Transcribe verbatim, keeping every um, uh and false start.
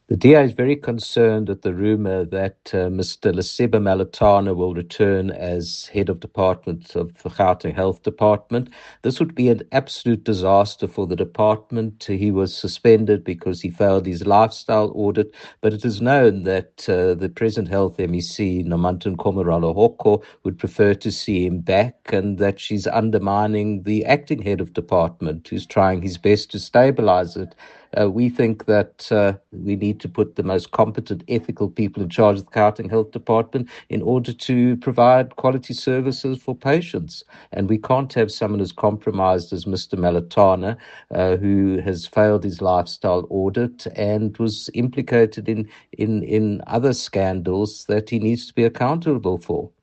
The D A is very concerned at the rumor that uh, Mister Leseba Malatana will return as head of department of the Gauteng Health Department. This would be an absolute disaster for the department. He was suspended because he failed his lifestyle audit, but it is known that uh, the present health M E C, Nomantun Komarala Hoko, would prefer to see him back, and that she's undermining the acting head of department, who's trying his best to stabilize it. Uh, we think that uh, we need to put the most competent, ethical people in charge of the Gauteng Health Department in order to provide quality services for patients. And we can't have someone as compromised as Mister Malatana, uh, who has failed his lifestyle audit and was implicated in, in, in other scandals that he needs to be accountable for.